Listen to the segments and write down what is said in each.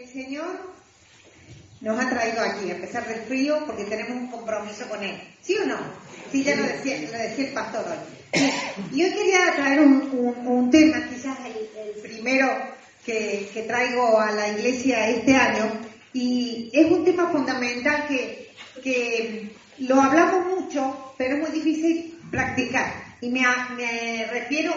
El Señor nos ha traído aquí, a pesar del frío, porque tenemos un compromiso con Él. ¿Sí o no? Sí, ya lo decía el pastor hoy. Y hoy quería traer un tema, quizás el primero que traigo a la iglesia este año, y es un tema fundamental que lo hablamos mucho, pero es muy difícil practicar. Y me refiero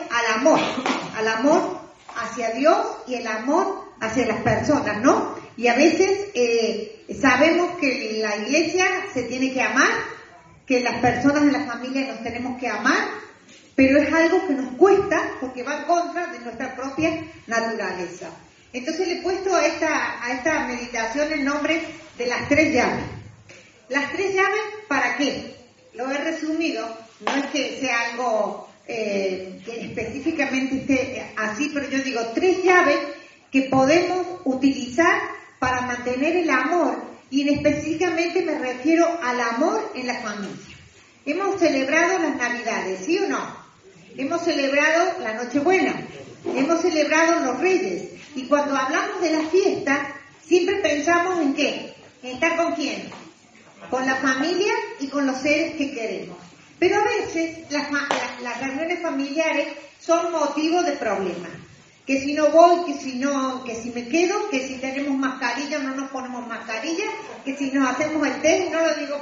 al amor hacia Dios y el amor hacia las personas, ¿no? Y a veces sabemos que la iglesia se tiene que amar, que las personas de la familia nos tenemos que amar, pero es algo que nos cuesta porque va en contra de nuestra propia naturaleza. Entonces le he puesto a esta meditación el nombre de las 3 llaves. Las 3 llaves, ¿para qué? Lo he resumido, no es que sea algo que específicamente esté así, pero yo digo 3 llaves que podemos utilizar para mantener el amor, y específicamente me refiero al amor en la familia. Hemos celebrado las Navidades, ¿sí o no? Hemos celebrado la Nochebuena, hemos celebrado los Reyes, y cuando hablamos de la fiesta, siempre pensamos ¿en qué? ¿En estar con quién? Con la familia y con los seres que queremos. Pero a veces las reuniones familiares son motivo de problemas. Que si no voy, que si me quedo, que si tenemos mascarilla no nos ponemos mascarilla, que si nos hacemos el test, no lo digo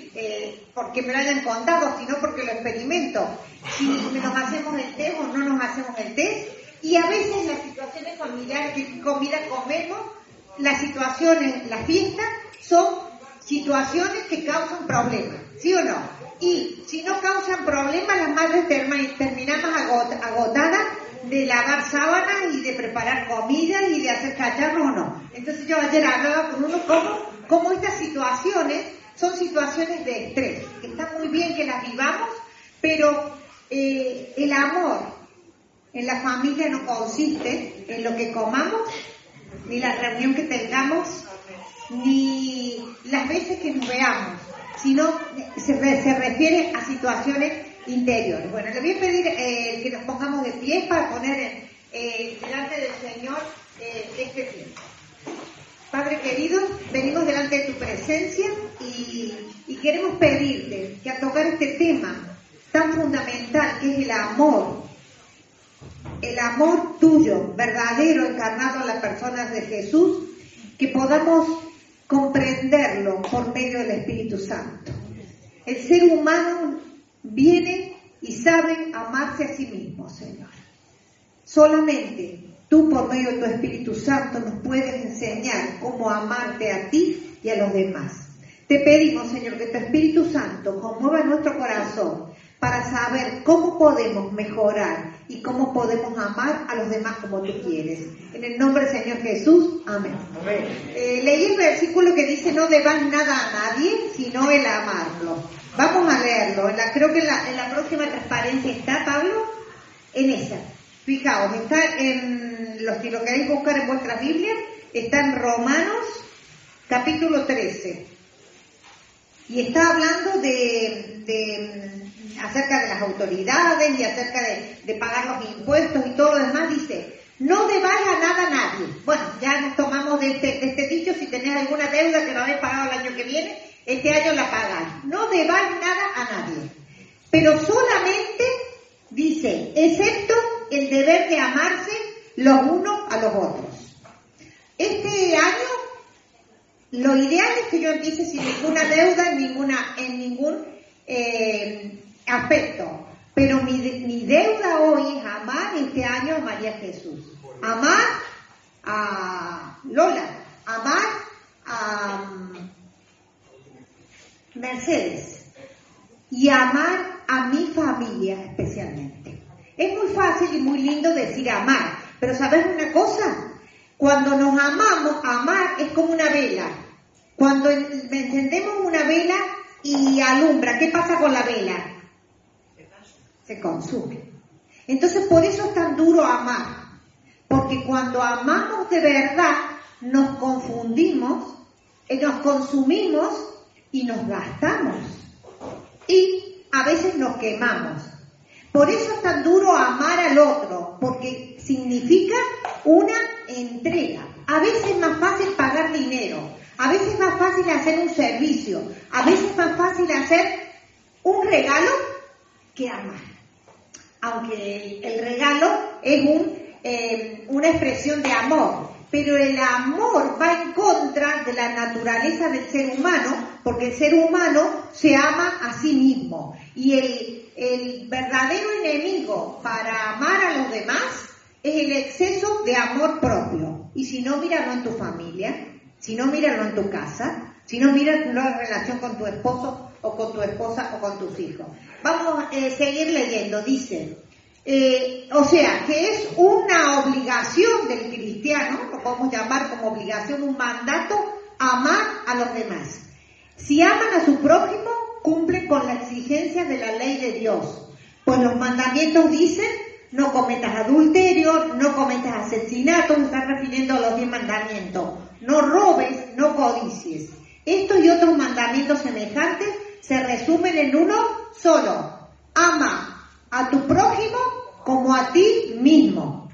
porque me lo hayan contado, sino porque lo experimento, si nos hacemos el test o no nos hacemos el test, y a veces las situaciones familiares, que comida comemos, las situaciones, las fiestas, son situaciones que causan problemas, ¿sí o no? Y si no causan problemas, las madres terminamos agotadas de lavar sábanas y de preparar comida y de hacer cacharros o no. Entonces yo ayer hablaba con uno cómo estas situaciones son situaciones de estrés, que está muy bien que las vivamos, pero el amor en la familia no consiste en lo que comamos, ni la reunión que tengamos, ni las veces que nos veamos, sino se refiere a situaciones interiores. Bueno, le voy a pedir que nos pongamos de pie para poner delante del Señor este tiempo. Padre querido, venimos delante de tu presencia y queremos pedirte que al tocar este tema tan fundamental que es el amor tuyo, verdadero, encarnado en las personas de Jesús, que podamos comprenderlo por medio del Espíritu Santo. El ser humano viene y sabe amarse a sí mismo, Señor. Solamente tú, por medio de tu Espíritu Santo, nos puedes enseñar cómo amarte a ti y a los demás. Te pedimos, Señor, que tu Espíritu Santo conmueva nuestro corazón para saber cómo podemos mejorar y cómo podemos amar a los demás como tú quieres. En el nombre del Señor Jesús, amén. Amén. Leí el versículo que dice: no debas nada a nadie, sino el amarlo. Vamos a leerlo. Creo que en la próxima transparencia está, Pablo, en esa. Fijaos, está en los que lo queréis buscar en vuestras Biblias, está en Romanos, capítulo 13. Y está hablando acerca de las autoridades y acerca de pagar los impuestos y todo lo demás. Dice: no debáis a nada a nadie. Bueno, ya nos tomamos de este dicho. Si tenés alguna deuda que no habéis pagado el año que viene, este año la pagáis. No debáis nada a nadie. Pero solamente, dice, excepto el deber de amarse los unos a los otros. Este año, lo ideal es que yo empiece sin ninguna deuda, en ningún aspecto. Pero mi deuda hoy es amar este año a María Jesús. Amar a Lola. Amar a Mercedes. Y amar a mi familia especialmente. Es muy fácil y muy lindo decir amar. Pero ¿sabes una cosa? Cuando nos amamos, amar es como una vela. Cuando encendemos una vela y alumbra, ¿qué pasa con la vela? Se consume. Entonces por eso es tan duro amar. Porque cuando amamos de verdad, nos confundimos, nos consumimos y nos gastamos. Y a veces nos quemamos. Por eso es tan duro amar al otro, porque significa una entrega. A veces es más fácil A veces es más fácil hacer un servicio, a veces es más fácil hacer un regalo que amar. Aunque el regalo es una expresión de amor, pero el amor va en contra de la naturaleza del ser humano, porque el ser humano se ama a sí mismo. Y el verdadero enemigo para amar a los demás es el exceso de amor propio. Y si no, míralo en tu familia, si no, míralo en tu casa, si no, míralo en relación con tu esposo o con tu esposa o con tus hijos. Vamos a seguir leyendo, dice... o sea, que es una obligación del cristiano, lo podemos llamar como obligación, un mandato, amar a los demás. Si aman a su prójimo, cumplen con las exigencias de la ley de Dios. Pues los mandamientos dicen, no cometas adulterio, no cometas asesinato, se están refiriendo a los 10 mandamientos. No robes, no codicies. Estos y otros mandamientos semejantes se resumen en uno solo. Ama a tu prójimo como a ti mismo.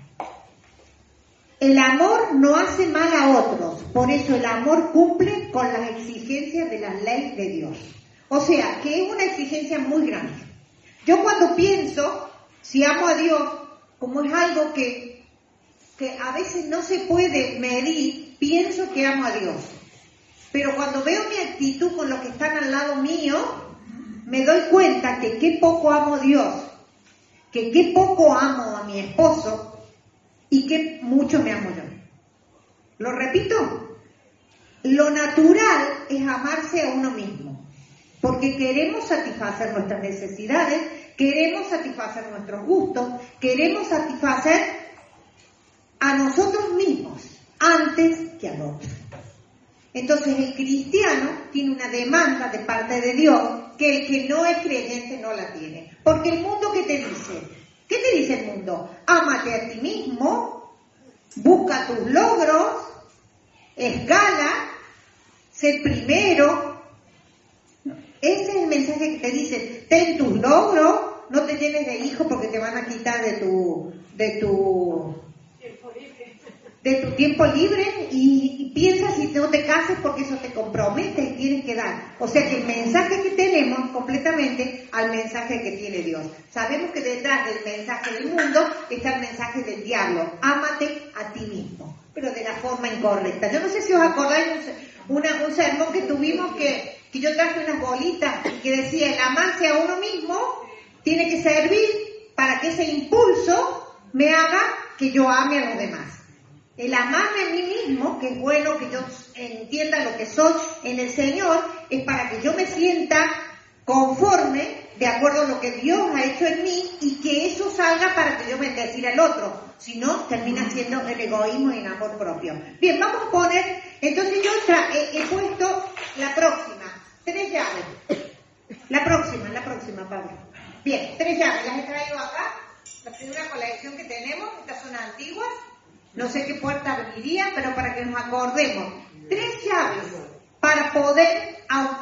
El amor no hace mal a otros, por eso el amor cumple con las exigencias de la ley de Dios. O sea, que es una exigencia muy grande. Yo cuando pienso, si amo a Dios, como es algo que a veces no se puede medir, pienso que amo a Dios. Pero cuando veo mi actitud con los que están al lado mío, me doy cuenta que qué poco amo a Dios, que qué poco amo a mi esposo y qué mucho me amo yo. Lo repito, lo natural es amarse a uno mismo, porque queremos satisfacer nuestras necesidades, queremos satisfacer nuestros gustos, queremos satisfacer a nosotros mismos antes que al otro. Entonces el cristiano tiene una demanda de parte de Dios que el que no es creyente no la tiene. Porque el mundo, ¿qué te dice? ¿Qué te dice el mundo? Ámate a ti mismo, busca tus logros, escala, sé primero. Ese es el mensaje que te dice, ten tus logros, no te llenes de hijos porque te van a quitar de tu tiempo libre y piensa si no te cases porque eso te compromete y tienes que dar. O sea que el mensaje que tenemos completamente al mensaje que tiene Dios. Sabemos que detrás del mensaje del mundo está el mensaje del diablo. Ámate a ti mismo, pero de la forma incorrecta. Yo no sé si os acordáis un sermón que tuvimos que yo traje unas bolitas que decía el amarse a uno mismo tiene que servir para que ese impulso me haga que yo ame a los demás. El amarme a mí mismo, que es bueno que yo entienda lo que soy en el Señor, es para que yo me sienta conforme, de acuerdo a lo que Dios ha hecho en mí, y que eso salga para que yo bendecir al otro. Si no, termina siendo el egoísmo y el amor propio. Bien, vamos a poner, entonces yo he puesto la próxima, 3 llaves. La próxima, Pablo. Bien, 3 llaves, las he traído acá. La primera colección que tenemos, estas son antiguas. No sé qué puerta abriría, pero para que nos acordemos. 3 llaves para poder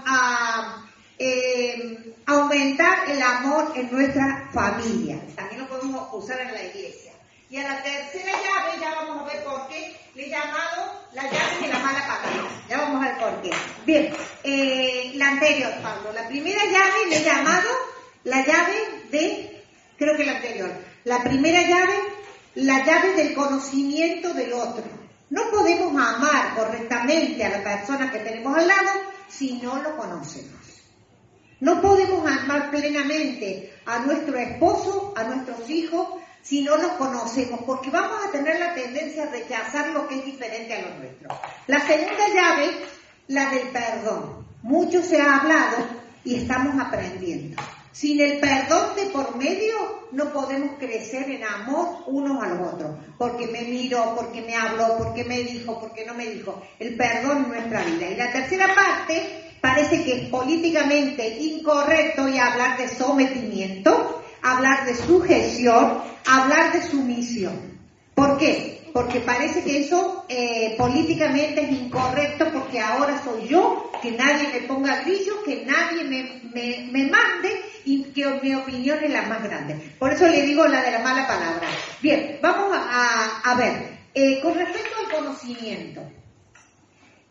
aumentar el amor en nuestra familia. También lo podemos usar en la iglesia. Y a la tercera llave, ya vamos a ver por qué, le he llamado la llave de la mala palabra. Ya vamos a ver por qué. Bien, la anterior, Pablo. La primera llave le he llamado la llave de, creo que la anterior. La primera llave, la llave del conocimiento del otro. No podemos amar correctamente a la persona que tenemos al lado si no lo conocemos. No podemos amar plenamente a nuestro esposo, a nuestros hijos, si no los conocemos, porque vamos a tener la tendencia a rechazar lo que es diferente a lo nuestro. La segunda llave, la del perdón. Mucho se ha hablado y estamos aprendiendo. Sin el perdón de por medio no podemos crecer en amor unos a los otros, porque me miró, porque me habló, porque me dijo, porque no me dijo. El perdón en nuestra vida. Y la tercera parte parece que es políticamente incorrecto y hablar de sometimiento, hablar de sujeción, hablar de sumisión. ¿Por qué? Porque parece que eso políticamente es incorrecto, porque ahora soy yo, que nadie me ponga grillo, que nadie me mande y que mi opinión es la más grande. Por eso le digo la de la mala palabra. Bien, vamos a ver. Con respecto al conocimiento,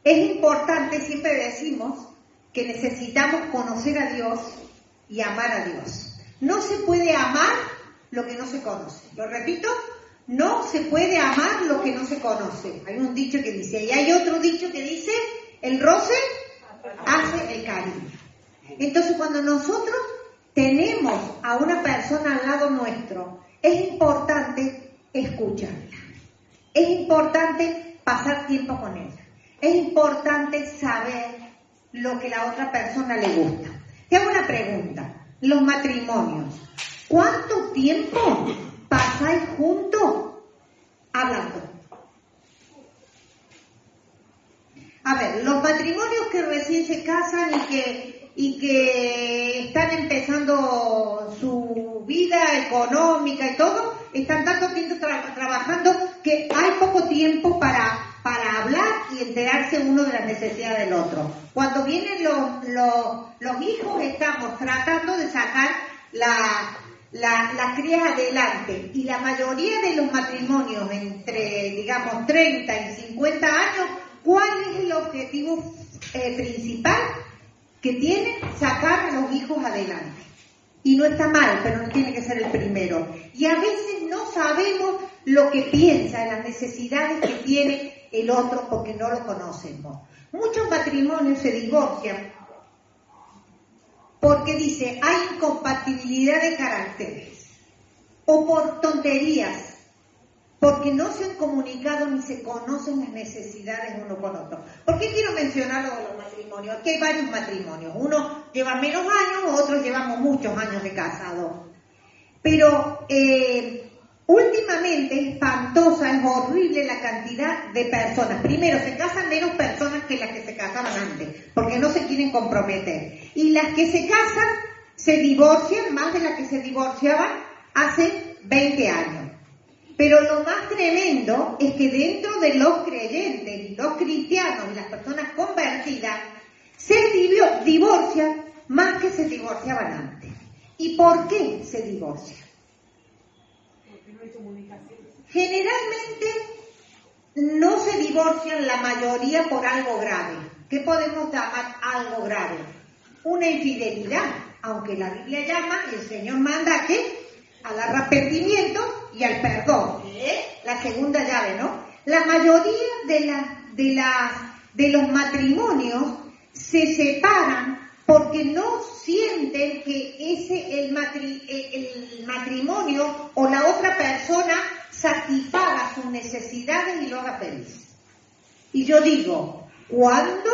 es importante, siempre decimos, que necesitamos conocer a Dios y amar a Dios. No se puede amar lo que no se conoce. Lo repito, no se puede amar lo que no se conoce. Hay un dicho que dice, y hay otro dicho que dice, el roce hace el cariño. Entonces, cuando nosotros tenemos a una persona al lado nuestro, es importante escucharla. Es importante pasar tiempo con ella. Es importante saber lo que la otra persona le gusta. Te hago una pregunta. Los matrimonios, ¿cuánto tiempo pasáis juntos hablando? A ver, los matrimonios que recién se casan y que están empezando su vida económica y todo, están tanto tiempo trabajando que hay poco tiempo para hablar y enterarse uno de las necesidades del otro. Cuando vienen los hijos, estamos tratando de sacar las crías adelante, y la mayoría de los matrimonios entre, digamos, 30 y 50 años, ¿cuál es el objetivo principal que tienen? Sacar a los hijos adelante. Y no está mal, pero no tiene que ser el primero. Y a veces no sabemos lo que piensa, las necesidades que tiene el otro, porque no lo conocemos. Muchos matrimonios se divorcian porque dice, hay incompatibilidad de caracteres, o por tonterías, porque no se han comunicado ni se conocen las necesidades uno con otro. ¿Por qué quiero mencionar lo de los matrimonios? Aquí hay varios matrimonios. Unos llevan menos años, otros llevamos muchos años de casados. Pero últimamente es espantosa, es horrible la cantidad de personas. Primero, se casan menos personas que las que se casaban antes, porque no se quieren comprometer. Y las que se casan se divorcian más de las que se divorciaban hace 20 años. Pero lo más tremendo es que dentro de los creyentes, los cristianos y las personas convertidas, se divorcian más que se divorciaban antes. ¿Y por qué se divorcian? Porque no hay comunicación. Generalmente no se divorcian la mayoría por algo grave. ¿Qué podemos llamar algo grave? Una infidelidad, aunque la Biblia llama y el Señor manda a ¿qué? Al arrepentimiento y al perdón. La segunda llave, ¿no? La mayoría de los matrimonios se separan porque no sienten que el matrimonio o la otra persona satisfaga sus necesidades y lo haga feliz. Y yo digo, ¿cuándo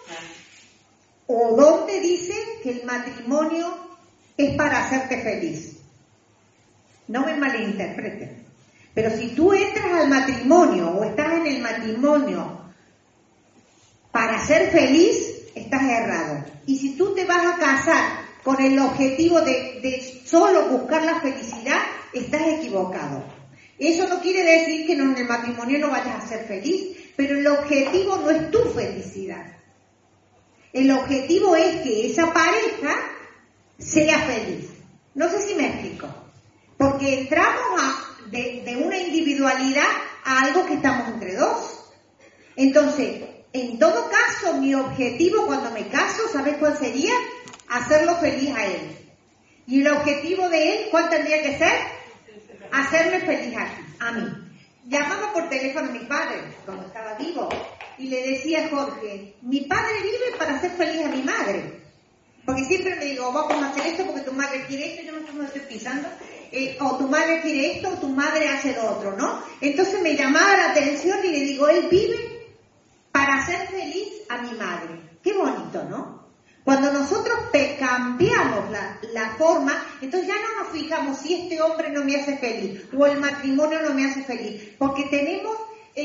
o dónde dice que el matrimonio es para hacerte feliz? No me malinterpreten. Pero si tú entras al matrimonio o estás en el matrimonio para ser feliz, estás errado. Y si tú te vas a casar con el objetivo de solo buscar la felicidad, estás equivocado. Eso no quiere decir que en el matrimonio no vayas a ser feliz, pero el objetivo no es tu felicidad. El objetivo es que esa pareja sea feliz. No sé si me explico. Porque entramos de una individualidad a algo que estamos entre dos. Entonces, en todo caso, mi objetivo cuando me caso, ¿sabes cuál sería? Hacerlo feliz a él. Y el objetivo de él, ¿cuál tendría que ser? Hacerme feliz a mí. Llamaba por teléfono a mi padre, cuando estaba vivo, y le decía a Jorge, mi padre vive para hacer feliz a mi madre. Porque siempre me digo, vamos a hacer esto porque tu madre quiere esto, yo no me estoy pisando. O tu madre quiere esto, o tu madre hace lo otro, ¿no? Entonces me llamaba la atención y le digo, él vive para hacer feliz a mi madre. Qué bonito, ¿no? Cuando nosotros cambiamos la forma, entonces ya no nos fijamos si este hombre no me hace feliz o el matrimonio no me hace feliz, porque tenemos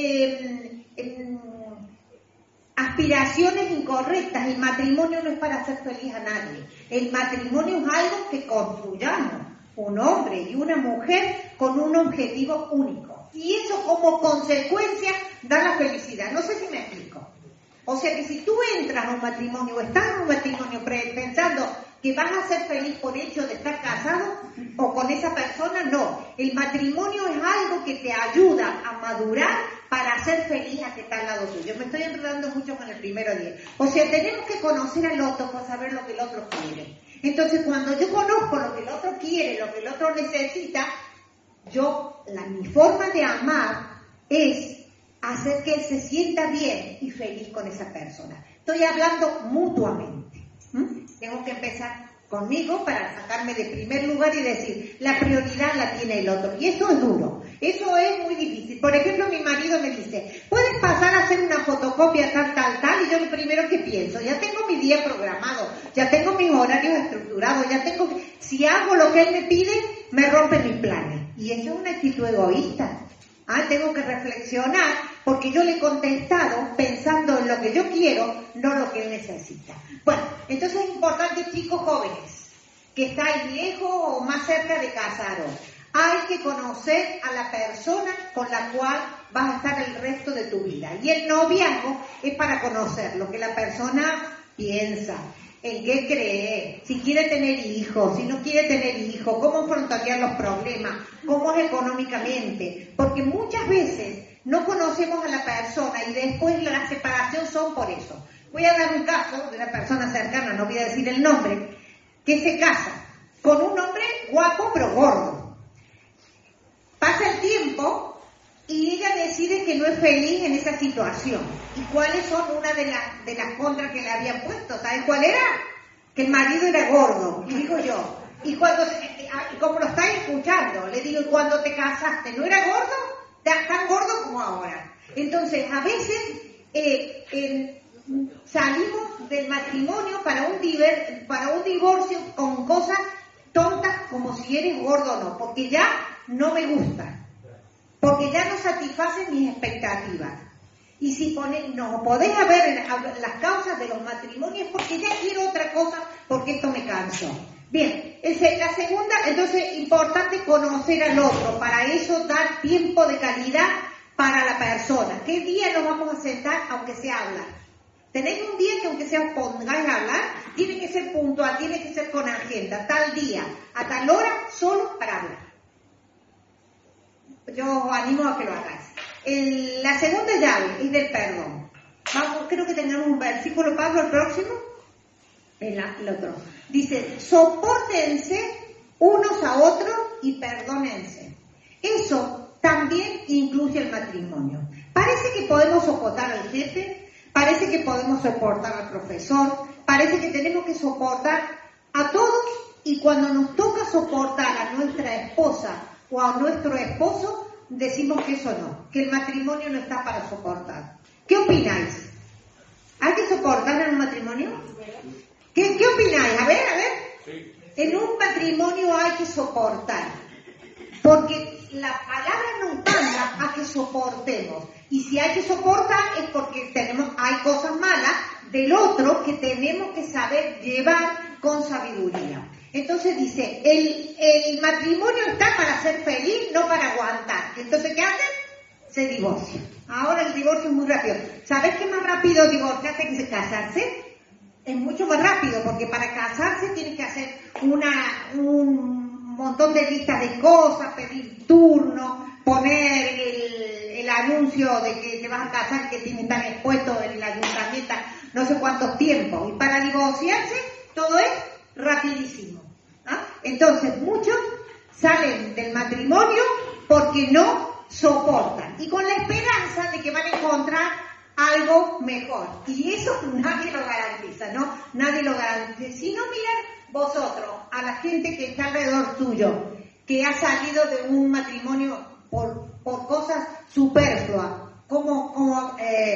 aspiraciones incorrectas. El matrimonio no es para hacer feliz a nadie. El matrimonio es algo que construyamos. Un hombre y una mujer con un objetivo único. Y eso como consecuencia da la felicidad. No sé si me explico. O sea que si tú entras a un matrimonio o estás en un matrimonio pensando que vas a ser feliz por hecho de estar casado o con esa persona, no. El matrimonio es algo que te ayuda a madurar para hacer feliz a que está al lado tuyo. Me estoy enredando mucho con el primero día. O sea, tenemos que conocer al otro para saber lo que el otro quiere. Entonces, cuando yo conozco lo que el otro quiere, lo que el otro necesita, mi forma de amar es hacer que él se sienta bien y feliz con esa persona. Estoy hablando mutuamente. Tengo que empezar conmigo para sacarme de primer lugar y decir, la prioridad la tiene el otro. Y eso es duro, eso es muy difícil. Por ejemplo, mi marido me dice, ¿puedes pasar a hacer una fotocopia tal? Y yo lo primero que pienso, ya tengo mi día programado, ya tengo mis horarios estructurados, si hago lo que él me pide, me rompe mis planes. Y eso es una actitud egoísta. Tengo que reflexionar porque yo le he contestado pensando en lo que yo quiero, no lo que él necesita. Bueno, entonces es importante, chicos jóvenes, que estáis lejos o más cerca de casaros, hay que conocer a la persona con la cual vas a estar el resto de tu vida. Y el noviazgo es para conocer lo que la persona piensa, en qué cree, si quiere tener hijos, si no quiere tener hijos, cómo afrontaría los problemas, cómo es económicamente, porque muchas veces no conocemos a la persona y después la separación son por eso. Voy a dar un caso de una persona cercana, no voy a decir el nombre, que se casa con un hombre guapo pero gordo. Pasa el tiempo y ella decide que no es feliz en esa situación. ¿Y cuáles son una de las contras que le habían puesto? ¿Sabes cuál era? Que el marido era gordo. Y digo yo, como lo estáis escuchando, le digo, ¿y cuando te casaste no era gordo? Tan gordo como ahora. Entonces, a veces salimos del matrimonio para un divorcio con cosas tontas como si eres gordo o no, porque ya no me gusta. Porque ya no satisface mis expectativas. Y si no podés ver las causas de los matrimonios porque ya quiero otra cosa, porque esto me canso. Bien, la segunda, entonces, importante conocer al otro. Para eso, dar tiempo de calidad para la persona. ¿Qué día nos vamos a sentar, aunque sea hablar? Tenéis un día que aunque sea os pongáis a hablar, tiene que ser puntual, tiene que ser con agenda, tal día, a tal hora, solo para hablar. Yo os animo a que lo hagáis. La segunda llave es del perdón. Creo que tengamos un versículo, Pablo, el próximo. El otro. Dice, sopórtense unos a otros y perdónense. Eso también incluye el matrimonio. Parece que podemos soportar al jefe, parece que podemos soportar al profesor, parece que tenemos que soportar a todos, y cuando nos toca soportar a nuestra esposa o a nuestro esposo, decimos que eso no, que el matrimonio no está para soportar. ¿Qué opináis? ¿Hay que soportar en un matrimonio? ¿Qué opináis? A ver. Sí. En un matrimonio hay que soportar, porque la palabra nos manda a que soportemos. Y si hay que soportar es porque hay cosas malas del otro que tenemos que saber llevar con sabiduría. Entonces dice, el matrimonio está para ser feliz, no para aguantar. Entonces, ¿qué hacen? Se divorcian. Ahora el divorcio es muy rápido. ¿Sabes qué es más rápido divorciarse que casarse? Es mucho más rápido, porque para casarse tienes que hacer un montón de listas de cosas, pedir turno, poner el anuncio de que te vas a casar, que tiene tan expuesto en el ayuntamiento, no sé cuántos tiempos. Y para divorciarse, todo es rapidísimo. Entonces, muchos salen del matrimonio porque no soportan y con la esperanza de que van a encontrar algo mejor. Y eso nadie lo garantiza, ¿no? Nadie lo garantiza. Si no, mirad vosotros a la gente que está alrededor tuyo, que ha salido de un matrimonio por cosas superfluas, cómo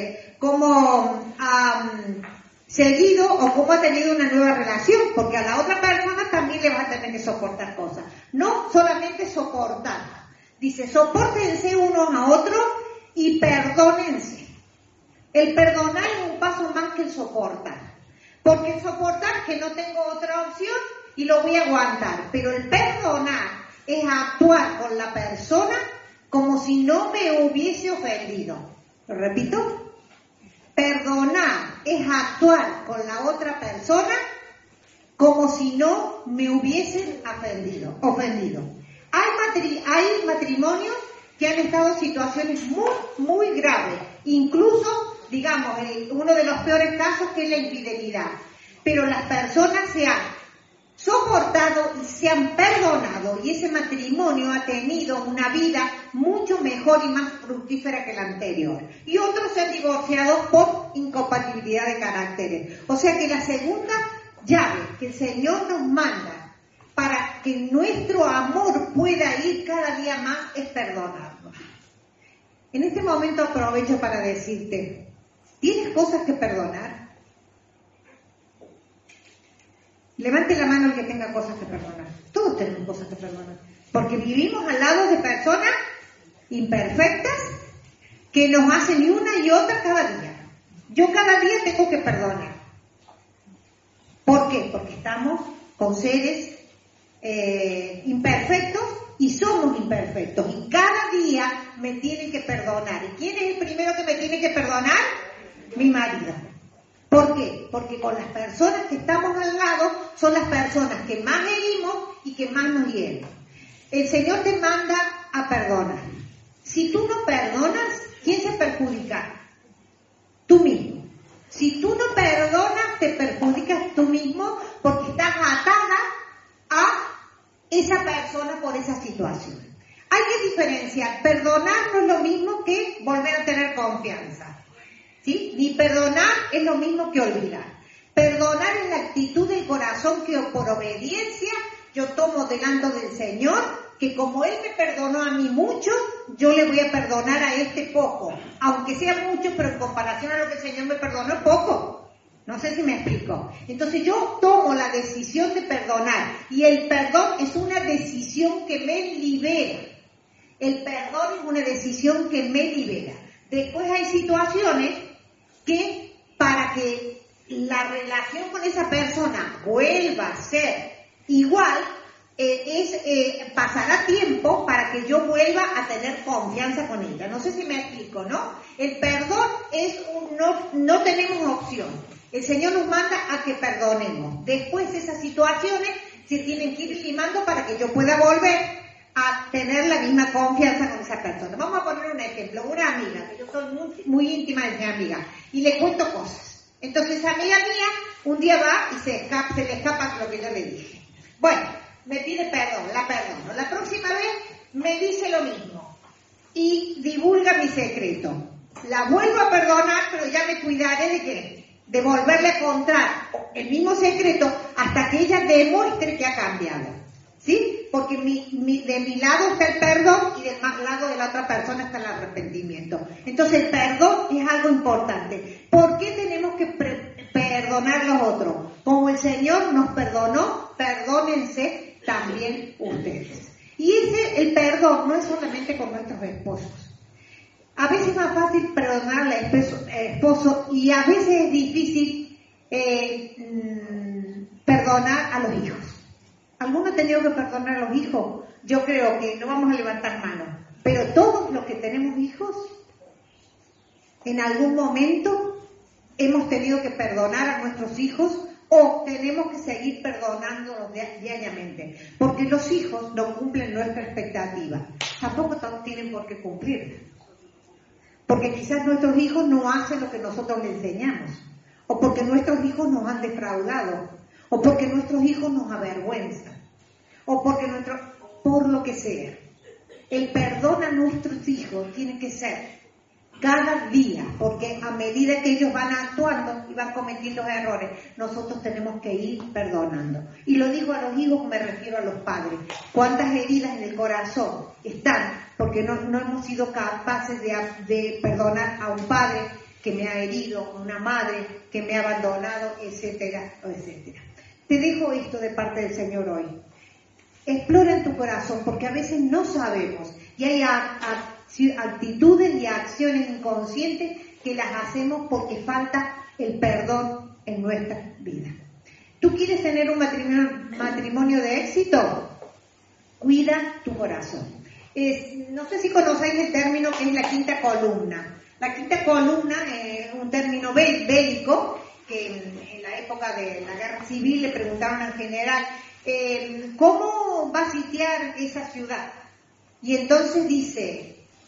ha seguido o cómo ha tenido una nueva relación, porque a la otra persona también le vas a tener que soportar cosas. No solamente soportar. Dice, sopórtense unos a otros y perdónense. El perdonar es un paso más que el soportar. Porque el soportar es que no tengo otra opción y lo voy a aguantar. Pero el perdonar es actuar con la persona como si no me hubiese ofendido. ¿Lo repito? Perdonar es actuar con la otra persona como si no me hubiesen ofendido. Hay matrimonios que han estado en situaciones muy, muy graves, incluso, digamos, uno de los peores casos que es la infidelidad. Pero las personas se han soportado y se han perdonado, y ese matrimonio ha tenido una vida mucho mejor y más fructífera que la anterior. Y otros se han divorciado por incompatibilidad de caracteres. O sea que la segunda llave que el Señor nos manda para que nuestro amor pueda ir cada día más es perdonarnos. En este momento aprovecho para decirte, ¿tienes cosas que perdonar? Levante la mano el que tenga cosas que perdonar. Todos tenemos cosas que perdonar. Porque vivimos al lado de personas imperfectas que nos hacen y una y otra cada día. Yo cada día tengo que perdonar. ¿Por qué? Porque estamos con seres imperfectos y somos imperfectos. Y cada día me tienen que perdonar. ¿Y quién es el primero que me tiene que perdonar? Mi marido. ¿Por qué? Porque con las personas que estamos al lado son las personas que más herimos y que más nos hieren. El Señor te manda a perdonar. Si tú no perdonas, ¿quién se perjudica? Tú mismo. Si tú no perdonas, te perjudicas tú mismo porque estás atada a esa persona por esa situación. Hay que diferenciar. Perdonar no es lo mismo que volver a tener confianza. ¿Sí? Ni perdonar es lo mismo que olvidar. Perdonar es la actitud del corazón que por obediencia yo tomo delante del Señor, que como Él me perdonó a mí mucho, yo le voy a perdonar a este poco. Aunque sea mucho, pero en comparación a lo que el Señor me perdonó, poco. No sé si me explico. Entonces yo tomo la decisión de perdonar. Y el perdón es una decisión que me libera. El perdón es una decisión que me libera. Después hay situaciones que para que la relación con esa persona vuelva a ser igual, pasará tiempo para que yo vuelva a tener confianza con ella. No sé si me explico, ¿no? El perdón es no tenemos opción. El Señor nos manda a que perdonemos. Después esas situaciones se tienen que ir limando para que yo pueda volver a tener la misma confianza con esa persona. Vamos a poner un ejemplo. Una amiga, que yo soy muy íntima de mi amiga, y le cuento cosas. Entonces esa amiga mía un día va y se le escapa lo que yo le dije. Bueno, me pide perdón, la perdono. La próxima vez me dice lo mismo y divulga mi secreto. La vuelvo a perdonar, pero ya me cuidaré de qué, de volverle a contar el mismo secreto hasta que ella demuestre que ha cambiado. ¿Sí? Porque de mi lado está el perdón y del lado de la otra persona está el arrepentimiento. Entonces el perdón es algo importante. ¿Por qué tenemos que perdonar a los otros? Como el Señor nos perdonó, perdónense también ustedes. Y el perdón no es solamente con nuestros esposos. A veces es más fácil perdonar al esposo y a veces es difícil perdonar a los hijos. ¿Alguno ha tenido que perdonar a los hijos? Yo creo que no vamos a levantar manos. Pero todos los que tenemos hijos, en algún momento hemos tenido que perdonar a nuestros hijos o tenemos que seguir perdonándolos diariamente. Porque los hijos no cumplen nuestra expectativa. Tampoco tienen por qué cumplir. Porque quizás nuestros hijos no hacen lo que nosotros les enseñamos. O porque nuestros hijos nos han defraudado. O porque nuestros hijos nos avergüenzan. O porque por lo que sea. El perdón a nuestros hijos tiene que ser cada día, porque a medida que ellos van actuando y van cometiendo errores, nosotros tenemos que ir perdonando. Y lo digo a los hijos, me refiero a los padres. ¿Cuántas heridas en el corazón están? Porque no hemos sido capaces de perdonar a un padre que me ha herido, a una madre que me ha abandonado, etcétera, etcétera. Te dejo esto de parte del Señor hoy. Explora en tu corazón, porque a veces no sabemos y hay actitudes y acciones inconscientes que las hacemos porque falta el perdón en nuestra vida. ¿Tú quieres tener un matrimonio de éxito? Cuida tu corazón. No sé si conocéis el término que es la quinta columna. La quinta columna es un término bélico que en la época de la guerra civil le preguntaron al general ¿cómo va a sitiar esa ciudad? Y entonces dice,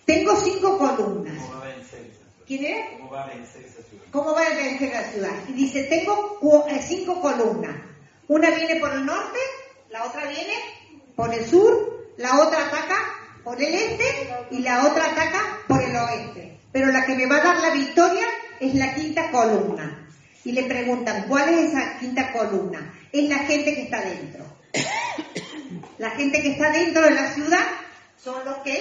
tengo 5 columnas. ¿Cómo va a vencer esa ciudad? ¿Quién es? ¿Cómo va a vencer esa ciudad? ¿Cómo va a vencer la ciudad? Y dice, tengo 5 columnas. Una viene por el norte, la otra viene por el sur, la otra ataca por el este y la otra ataca por el oeste. Pero la que me va a dar la victoria es la 5ª columna. Y le preguntan, ¿cuál es esa 5ª columna? Es la gente que está dentro. La gente que está dentro de la ciudad son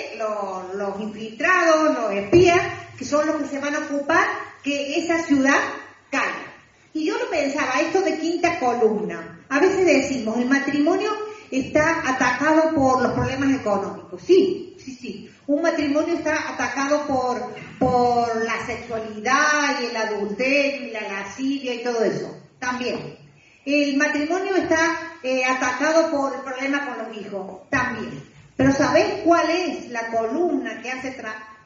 los infiltrados, los espías, que son los que se van a ocupar que esa ciudad caiga. Y yo lo pensaba, esto de 5ª columna. A veces decimos, el matrimonio está atacado por los problemas económicos. Sí. Un matrimonio está atacado por la sexualidad y el adulterio y la lascivia y todo eso. También. El matrimonio está atacado por el problema con los hijos. También. Pero ¿sabéis cuál es la columna que hace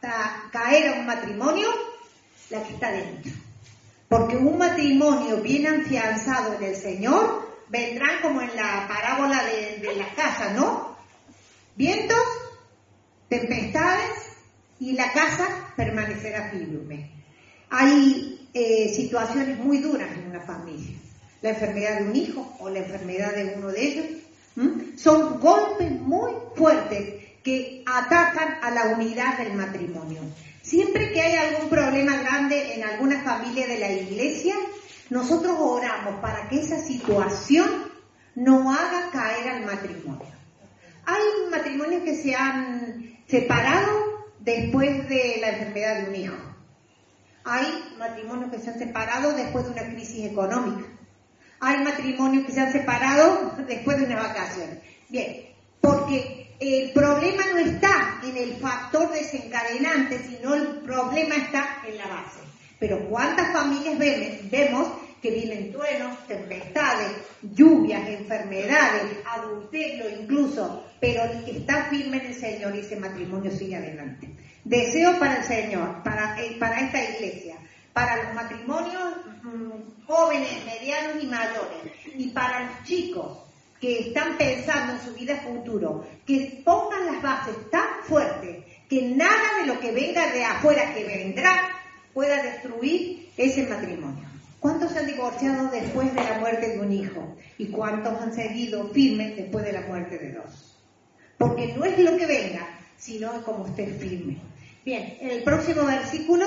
caer a un matrimonio? La que está dentro. Porque un matrimonio bien afianzado en el Señor vendrán como en la parábola de las casas, ¿no? Vientos, tempestades y la casa permanecerá firme. Hay situaciones muy duras en una familia. La enfermedad de un hijo o la enfermedad de uno de ellos. Son golpes muy fuertes que atacan a la unidad del matrimonio. Siempre que hay algún problema grande en alguna familia de la iglesia, nosotros oramos para que esa situación no haga caer al matrimonio. Hay matrimonios que se han separado después de la enfermedad de un hijo. Hay matrimonios que se han separado después de una crisis económica. Hay matrimonios que se han separado después de una vacación. Bien, porque el problema no está en el factor desencadenante, sino el problema está en la base. Pero ¿cuántas familias vemos que vienen truenos, tempestades, lluvias, enfermedades, adulterio incluso, pero está firme en el Señor y ese matrimonio sigue adelante? Deseo para el Señor, para esta iglesia, para los matrimonios jóvenes, medianos y mayores, y para los chicos que están pensando en su vida futuro, que pongan las bases tan fuertes que nada de lo que venga de afuera, que vendrá, pueda destruir ese matrimonio. ¿Cuántos se han divorciado después de la muerte de un hijo? ¿Y cuántos han seguido firmes después de la muerte de dos? Porque no es lo que venga, sino es como usted firme. Bien, en el próximo versículo.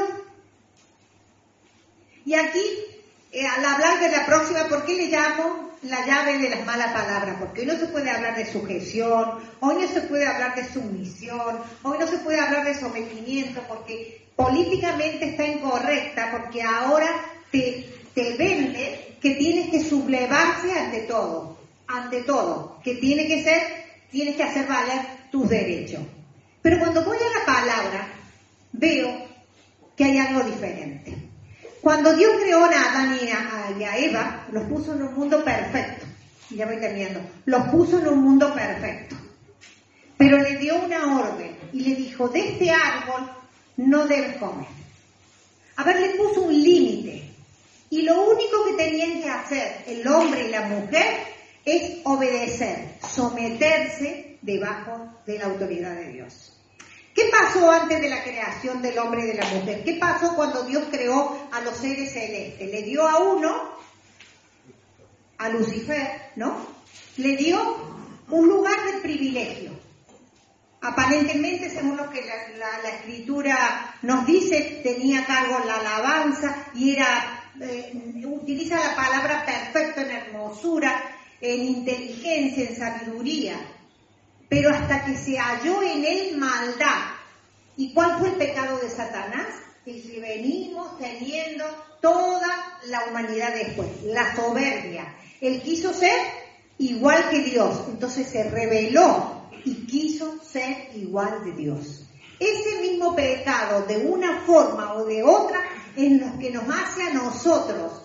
Y aquí, al hablar de la próxima, ¿por qué le llamo la llave de las malas palabras? Porque hoy no se puede hablar de sujeción, hoy no se puede hablar de sumisión, hoy no se puede hablar de sometimiento, porque políticamente está incorrecta, porque ahora te vende que tienes que sublevarse ante todo, que tienes que hacer valer tus derechos. Pero cuando voy a la palabra, veo que hay algo diferente. Cuando Dios creó a Adán y a Eva, los puso en un mundo perfecto. Y ya voy terminando. Los puso en un mundo perfecto. Pero le dio una orden y le dijo, de este árbol no debes comer. A ver, le puso un límite. Y lo único que tenían que hacer el hombre y la mujer es obedecer, someterse debajo de la autoridad de Dios. ¿Qué pasó antes de la creación del hombre y de la mujer? ¿Qué pasó cuando Dios creó a los seres celestes? Le dio a uno, a Lucifer, ¿no? Le dio un lugar de privilegio. Aparentemente, según lo que la Escritura nos dice, tenía a cargo la alabanza y utiliza la palabra perfecto en hermosura, en inteligencia, en sabiduría. Pero hasta que se halló en él maldad. ¿Y cuál fue el pecado de Satanás? Y si venimos teniendo toda la humanidad después, la soberbia. Él quiso ser igual que Dios, entonces se rebeló y quiso ser igual de Dios. Ese mismo pecado, de una forma o de otra, es lo que nos hace a nosotros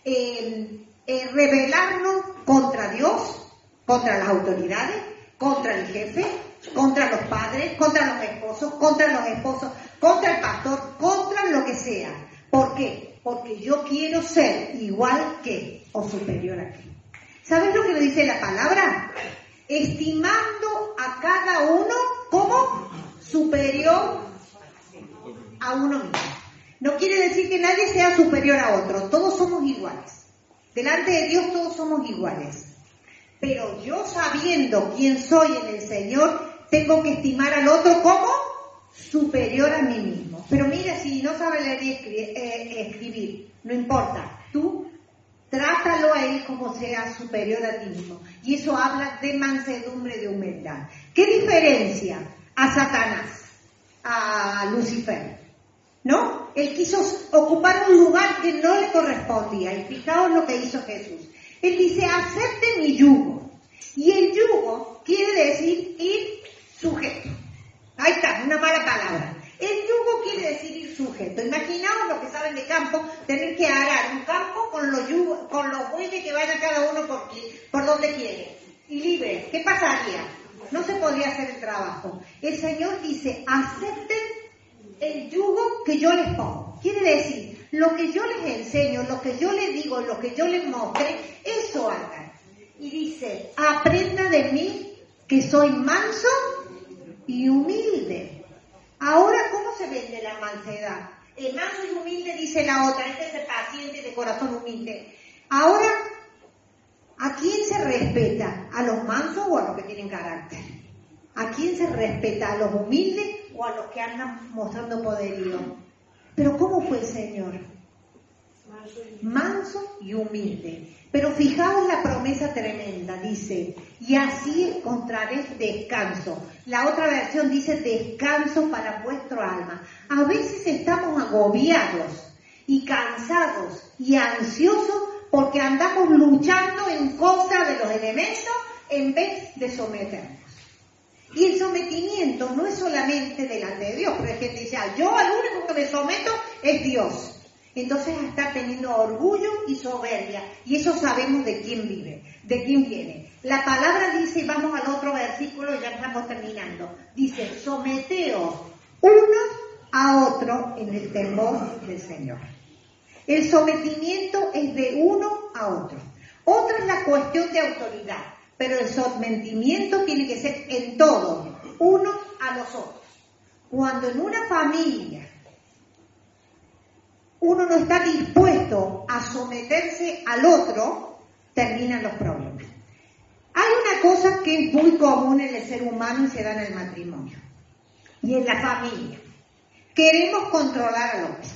rebelarnos contra Dios, contra las autoridades, contra el jefe, contra los padres, contra los esposos, contra el pastor, contra lo que sea. ¿Por qué? Porque yo quiero ser igual que o superior a que. ¿Sabes lo que me dice la palabra? Estimando a cada uno como superior a uno mismo. No quiere decir que nadie sea superior a otro, todos somos iguales. Delante de Dios todos somos iguales. Pero yo sabiendo quién soy en el Señor, tengo que estimar al otro como superior a mí mismo. Pero mira, si no sabe leer y escribir, no importa, tú trátalo a él como sea superior a ti mismo. Y eso habla de mansedumbre, de humildad. ¿Qué diferencia a Satanás, a Lucifer? ¿No? Él quiso ocupar un lugar que no le correspondía. Y fijaos lo que hizo Jesús. Él dice, acepte mi yugo. Y el yugo quiere decir ir sujeto. Ahí está, una mala palabra. El yugo quiere decir ir sujeto. Imaginaos los que saben de campo, tener que arar un campo con los bueyes que vayan cada uno por donde quiere. Y libre. ¿Qué pasaría? No se podría hacer el trabajo. El Señor dice, acepten el yugo que yo les pongo. Quiere decir, lo que yo les enseño, lo que yo les digo, lo que yo les mostré, eso hagan. Y dice, aprenda de mí que soy manso y humilde. Ahora, ¿cómo se vende la mansedad? El manso y humilde, dice la otra, este es el paciente de corazón humilde. Ahora, ¿a quién se respeta? ¿A los mansos o a los que tienen carácter? ¿A quién se respeta? ¿A los humildes o a los que andan mostrando poderío? Pero ¿cómo fue el Señor? Manso y humilde. Pero fijaos la promesa tremenda, dice, y así encontraréis descanso. La otra versión dice descanso para vuestro alma. A veces estamos agobiados y cansados y ansiosos porque andamos luchando en contra de los elementos en vez de someternos. Y el sometimiento no es solamente delante de Dios, porque hay gente que dice, yo al único que me someto es Dios. Entonces está teniendo orgullo y soberbia, y eso sabemos de quién vive, de quién viene. La palabra dice, y vamos al otro versículo, ya estamos terminando, dice, someteos unos a otros en el temor del Señor. El sometimiento es de uno a otro. Otra es la cuestión de autoridad, pero el sometimiento tiene que ser en todo, unos a los otros. Cuando en una familia uno no está dispuesto a someterse al otro, terminan los problemas. Hay una cosa que es muy común en el ser humano y se da en el matrimonio y en la familia. Queremos controlar al otro.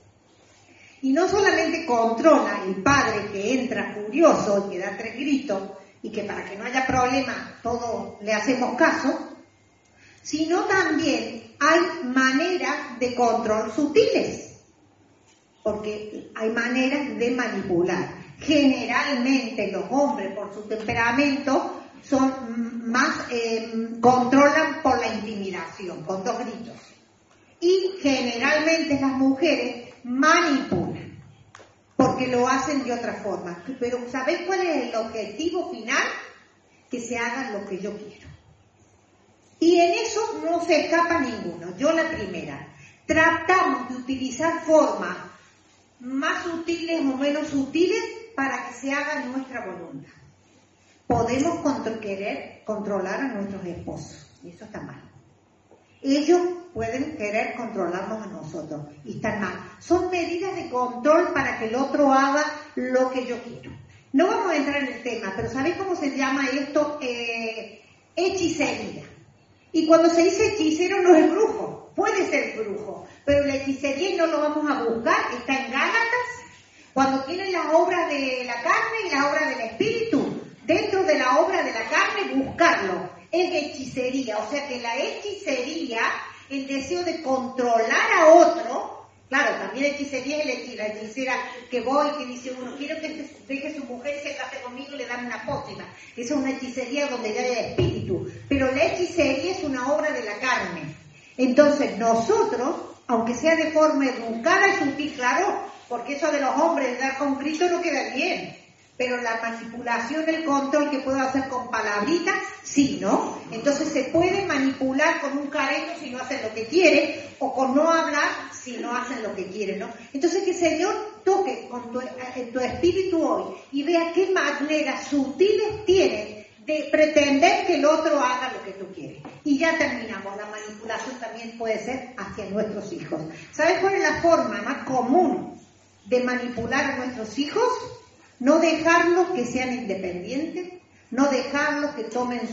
Y no solamente controla el padre que entra furioso y que da 3 gritos y que para que no haya problema todos le hacemos caso, sino también hay maneras de control sutiles. Porque hay maneras de manipular. Generalmente los hombres, por su temperamento, son más controlan por la intimidación, con 2 gritos. Y generalmente las mujeres manipulan, porque lo hacen de otra forma. Pero ¿sabéis cuál es el objetivo final? Que se haga lo que yo quiero. Y en eso no se escapa ninguno. Yo la primera. Tratamos de utilizar formas más sutiles o menos sutiles para que se haga nuestra voluntad. Podemos querer controlar a nuestros esposos, y eso está mal. Ellos pueden querer controlarnos a nosotros, y está mal. Son medidas de control para que el otro haga lo que yo quiero. No vamos a entrar en el tema, pero ¿sabéis cómo se llama esto? Hechicería. Y cuando se dice hechicero no es brujo, puede ser brujo, pero la hechicería no lo vamos a buscar, está en Gálatas, cuando tienen las obras de la carne y las obras del espíritu. Dentro de la obra de la carne, buscarlo, es hechicería. O sea que la hechicería, el deseo de controlar a otro, claro, también hechicería es la hechicera que voy y que dice uno, quiero que deje su mujer y se case conmigo y le dan una pócima. Esa es una hechicería donde ya hay espíritu. Pero la hechicería es una obra de la carne. Entonces nosotros, aunque sea de forma educada y sutil, claro, porque eso de los hombres de dar con grito no queda bien, pero la manipulación, el control que puedo hacer con palabritas, sí, ¿no? Entonces se puede manipular con un careto si no hacen lo que quieren, o con no hablar si no hacen lo que quieren, ¿no? Entonces que el Señor toque en tu espíritu hoy y vea qué maneras sutiles tienes de pretender que el otro haga lo que tú quieres. Y ya terminamos. La manipulación también puede ser hacia nuestros hijos. ¿Sabes cuál es la forma más común de manipular a nuestros hijos? No dejarlos que sean independientes, no dejarlos que tomen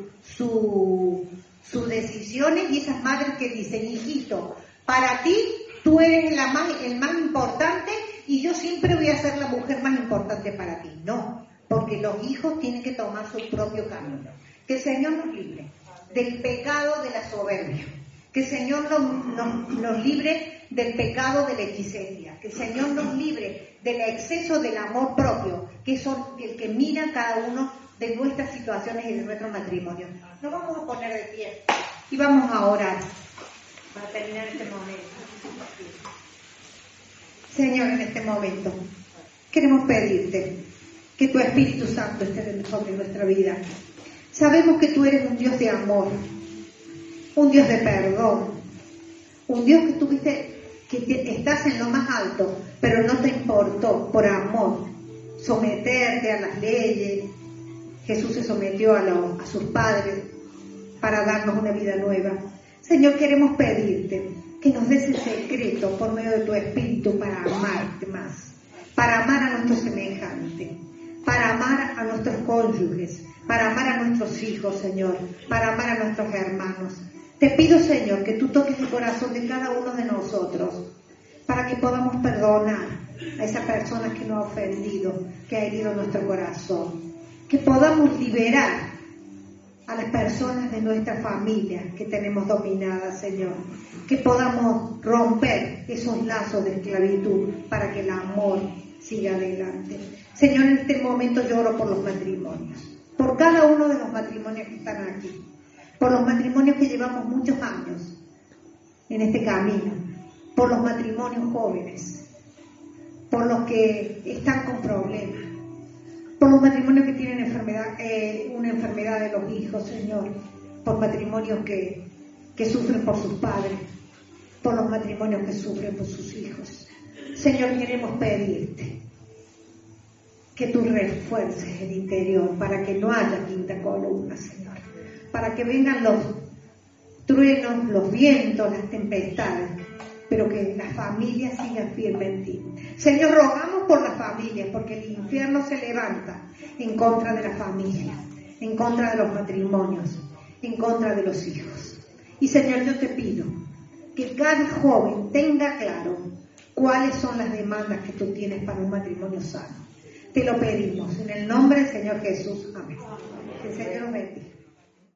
sus decisiones, y esas madres que dicen, hijito, para ti tú eres el más importante y yo siempre voy a ser la mujer más importante para ti. No, porque los hijos tienen que tomar su propio camino. Que el Señor nos libre del pecado de la soberbia, que el Señor nos libre del pecado de la hechicería, que el Señor nos libre del exceso del amor propio, que son el que mira cada uno de nuestras situaciones y de nuestros matrimonios. Nos vamos a poner de pie y vamos a orar para terminar este momento. Señor, en este momento queremos pedirte que tu Espíritu Santo esté sobre nuestra vida. Sabemos que tú eres un Dios de amor, un Dios de perdón, un Dios que estás en lo más alto, pero no te importó por amor someterte a las leyes. Jesús se sometió a sus padres para darnos una vida nueva. Señor, queremos pedirte que nos des el secreto por medio de tu Espíritu para amarte más, para amar a nuestros semejantes, para amar a nuestros cónyuges, para amar a nuestros hijos, Señor, para amar a nuestros hermanos. Te pido, Señor, que tú toques el corazón de cada uno de nosotros para que podamos perdonar a esa persona que nos ha ofendido, que ha herido nuestro corazón. Que podamos liberar a las personas de nuestra familia que tenemos dominadas, Señor. Que podamos romper esos lazos de esclavitud para que el amor siga adelante. Señor, en este momento lloro por los matrimonios, por cada uno de los matrimonios que están aquí, por los matrimonios que llevamos muchos años en este camino, por los matrimonios jóvenes, por los que están con problemas, por los matrimonios que tienen una enfermedad de los hijos, Señor, por matrimonios que sufren por sus padres, por los matrimonios que sufren por sus hijos. Señor, queremos pedirte que tú refuerces el interior para que no haya quinta columna, Señor, para que vengan los truenos, los vientos, las tempestades, pero que las familias sigan firmes en ti. Señor, rogamos por las familias, porque el infierno se levanta en contra de las familias, en contra de los matrimonios, en contra de los hijos. Y Señor, yo te pido que cada joven tenga claro cuáles son las demandas que tú tienes para un matrimonio sano. Te lo pedimos en el nombre del Señor Jesús. Amén. Que el Señor los bendiga.